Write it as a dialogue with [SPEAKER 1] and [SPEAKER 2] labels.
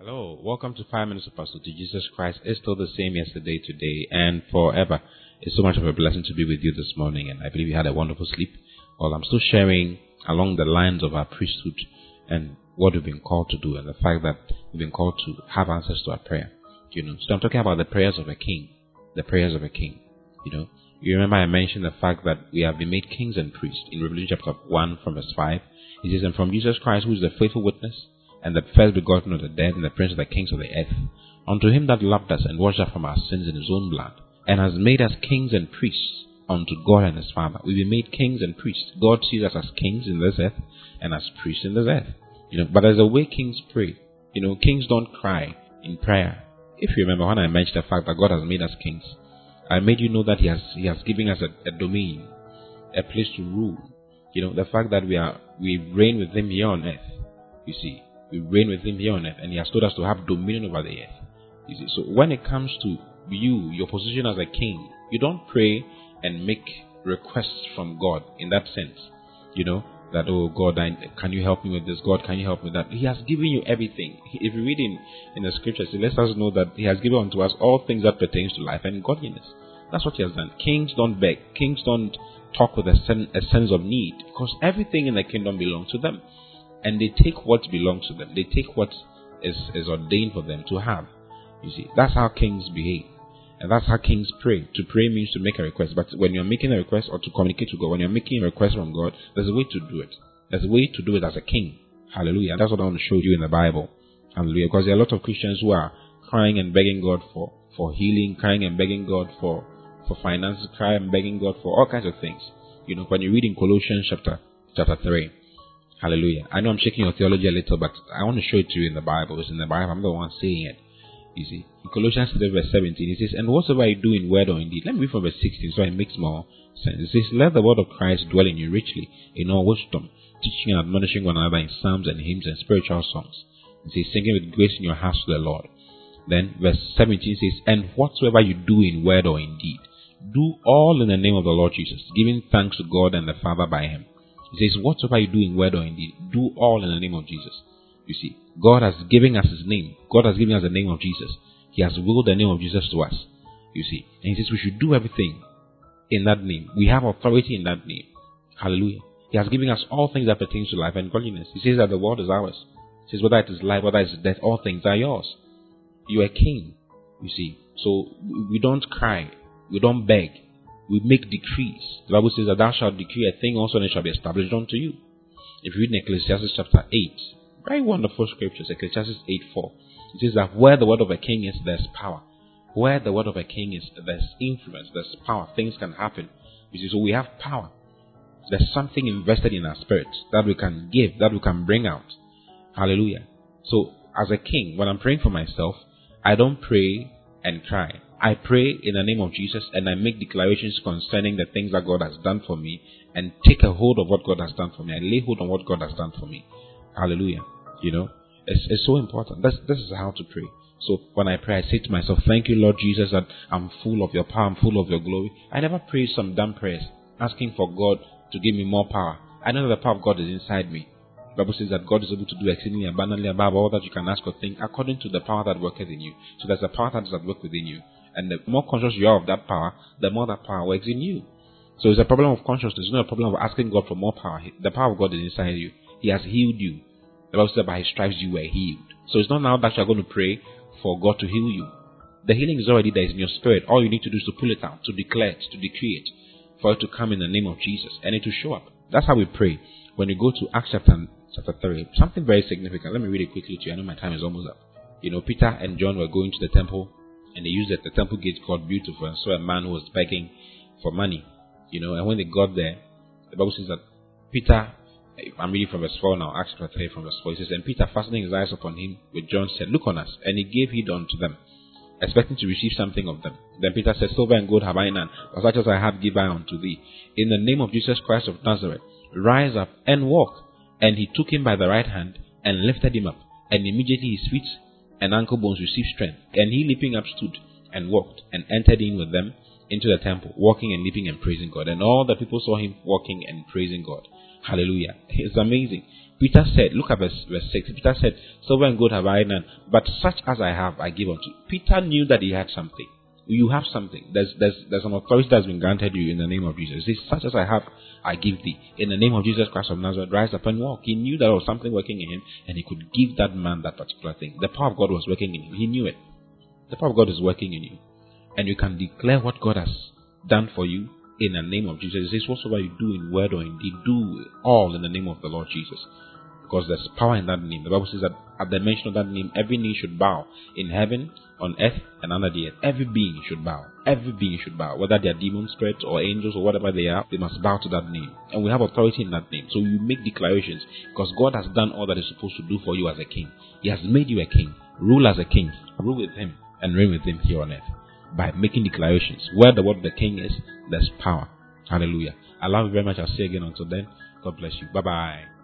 [SPEAKER 1] Hello, welcome to 5 Minutes of Pastor to Jesus Christ is still the same yesterday, today, and forever. It's so much of a blessing to be with you this morning, and I believe you had a wonderful sleep. Well, I'm still sharing along the lines of our priesthood and what we've been called to do, and the fact that we've been called to have answers to our prayer. So I'm talking about the prayers of a king. The prayers of a king. You remember I mentioned the fact that we have been made kings and priests in Revelation chapter 1 from verse 5. It says, "And from Jesus Christ, who is the faithful witness, and the first begotten of the dead, and the prince of the kings of the earth, unto him that loved us and washed us from our sins in his own blood, and has made us kings and priests unto God and his Father." We've been made kings and priests. God sees us as kings in this earth and as priests in this earth. But there's a way kings pray. Kings don't cry in prayer. If you remember when I mentioned the fact that God has made us kings, I made you know that He has given us a domain, a place to rule. The fact that we reign with Him here on earth. You see, we reign with Him here on earth, and He has told us to have dominion over the earth. You see, so when it comes to your position as a king, you don't pray and make requests from God in that sense. That, oh God, can you help me with this? God, can you help me with that? He has given you everything. If you read in the scriptures, it lets us know that He has given unto us all things that pertains to life and godliness. That's what He has done. Kings don't beg. Kings don't talk with a sense of need, because everything in the kingdom belongs to them. And they take what belongs to them. They take what is ordained for them to have. You see, that's how kings behave. And that's how kings pray. To pray means to make a request. But when you're making a request or to communicate to God, when you're making a request from God, there's a way to do it. There's a way to do it as a king. Hallelujah. And that's what I want to show you in the Bible. Hallelujah. Because there are a lot of Christians who are crying and begging God for healing, crying and begging God for finances, crying and begging God for all kinds of things. When you read in Colossians chapter 3. Hallelujah. I know I'm shaking your theology a little, but I want to show it to you in the Bible. It's in the Bible. I'm the one saying it. You see, in Colossians 3 verse 17, it says, "And whatsoever you do in word or in deed," let me read from verse 16 so it makes more sense. It says, "Let the word of Christ dwell in you richly, in all wisdom, teaching and admonishing one another in psalms and hymns and spiritual songs." It says, "Singing with grace in your hearts to the Lord." Then verse 17 says, "And whatsoever you do in word or in deed, do all in the name of the Lord Jesus, giving thanks to God and the Father by Him." It says, whatsoever you do in word or in deed, do all in the name of Jesus. You see, God has given us His name. God has given us the name of Jesus. He has willed the name of Jesus to us. You see, and He says we should do everything in that name. We have authority in that name. Hallelujah. He has given us all things that pertain to life and godliness. He says that the world is ours. He says whether it is life, whether it is death, all things are yours. You are a king. You see, so we don't cry. We don't beg. We make decrees. The Bible says that thou shalt decree a thing also, and it shall be established unto you. If you read in Ecclesiastes chapter 8, very wonderful scriptures, Ecclesiastes 8:4, it says that where the word of a king is, there's power. Where the word of a king is, there's influence, there's power. Things can happen. You see, so we have power. There's something invested in our spirit that we can give, that we can bring out. Hallelujah. So, as a king, when I'm praying for myself, I don't pray and cry. I pray in the name of Jesus, and I make declarations concerning the things that God has done for me, and take a hold of what God has done for me. I lay hold on what God has done for me. Hallelujah. It's so important. This is how to pray. So when I pray, I say to myself, "Thank you, Lord Jesus, that I'm full of your power, I'm full of your glory." I never pray some dumb prayers asking for God to give me more power. I know that the power of God is inside me. The Bible says that God is able to do exceedingly abundantly above all that you can ask or think, according to the power that worketh in you. So there's a power that is at work within you. And the more conscious you are of that power, the more that power works in you. So it's a problem of consciousness. It's not a problem of asking God for more power. The power of God is inside you. He has healed you. The Bible says by His stripes you were healed. So it's not now that you're going to pray for God to heal you. The healing is already there. It's in your spirit. All you need to do is to pull it out, to declare it, to decree it, for it to come in the name of Jesus, and it will show up. That's how we pray. When you go to Acts chapter 3, something very significant. Let me read it quickly to you. I know my time is almost up. Peter and John were going to the temple, and they used the temple gate called Beautiful, and saw a man who was begging for money. And when they got there, the Bible says that Peter, I'm reading from verse 4 now, Acts chapter 3 from verse 4, it says, "And Peter, fastening his eyes upon him with John, said, Look on us. And he gave heed unto them, expecting to receive something of them. Then Peter said, Silver and gold have I none, but such as I have give I unto thee. In the name of Jesus Christ of Nazareth, rise up and walk. And he took him by the right hand and lifted him up. And immediately his feet and ankle bones received strength. And he leaping up stood and walked and entered in with them into the temple, walking and leaping and praising God. And all the people saw him walking and praising God. Hallelujah. It's amazing. Peter said, look at verse 6. Peter said, silver and gold have I none, but such as I have I give unto you. Peter knew that he had something. You have something. There's an authority that's been granted you in the name of Jesus. He says, such as I have, I give thee. In the name of Jesus Christ of Nazareth, rise up and walk. He knew there was something working in him, and he could give that man that particular thing. The power of God was working in him. He knew it. The power of God is working in you. And you can declare what God has done for you in the name of Jesus. He says, whatsoever you do in word or in deed, do all in the name of the Lord Jesus. Because there's power in that name. The Bible says that at the mention of that name, every knee should bow in heaven, on earth, and under the earth. Every being should bow. Every being should bow. Whether they are demons, spirits, or angels, or whatever they are, they must bow to that name. And we have authority in that name. So you make declarations, because God has done all that He's supposed to do for you as a king. He has made you a king. Rule as a king. Rule with Him and reign with Him here on earth. By making declarations. Where the word of the king is, there's power. Hallelujah. I love you very much. I'll see you again until then. God bless you. Bye-bye.